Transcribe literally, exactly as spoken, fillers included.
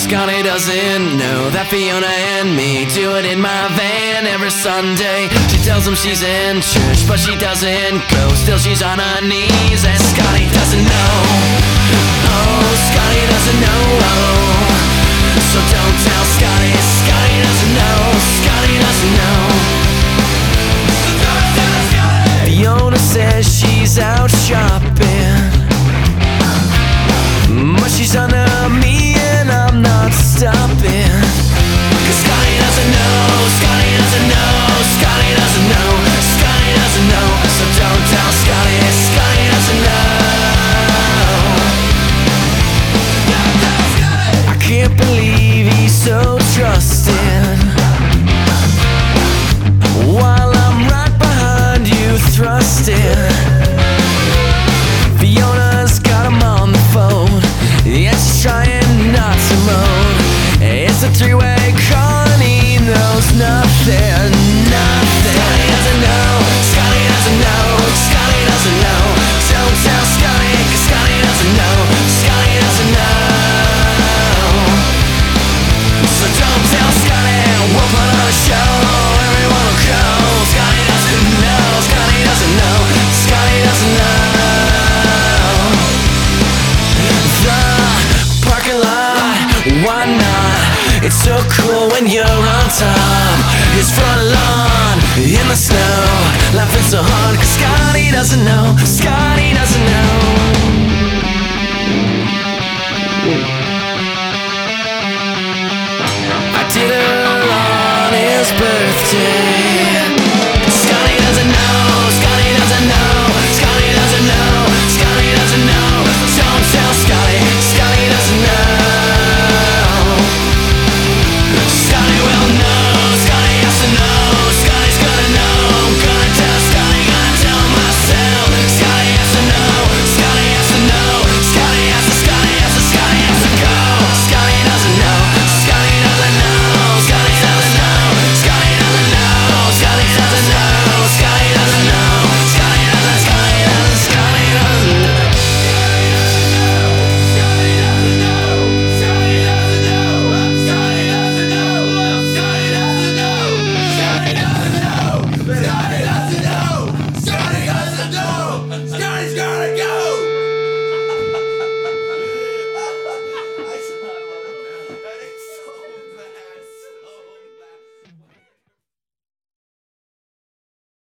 Scotty doesn't know that Fiona and me do it in my van every Sunday. She tells him she's in church, but she doesn't go. Still she's on her knees, and Scotty doesn't know. Oh, Scotty doesn't know. So don't tell Scotty. Scotty doesn't know. Scotty doesn't know. Fiona says she's out shopping, but she's under me and I'm not stopping. Cause Scotty doesn't know, Scotty doesn't know, Scotty doesn't know, Scotty doesn't know. So don't tell Scotty, Scotty doesn't know. I can't believe he's so trusting, while I'm right behind you thrusting. Fiona's got him on the phone, yeah, she's trying not to moan. It's a three-way call and he knows nothing, nothing. Scotty doesn't know, Scotty doesn't know, Scotty doesn't know. Don't tell Scotty, cause Scotty doesn't know, Scotty doesn't know. So don't tell Scotty, we'll put on a show, everyone will go. Scotty doesn't know, Scotty doesn't know, Scotty doesn't know. Why not? It's so cool when you're on top. His front lawn in the snow, laughing so hard cause Scotty doesn't know, Scotty doesn't know. I did her on his birthday.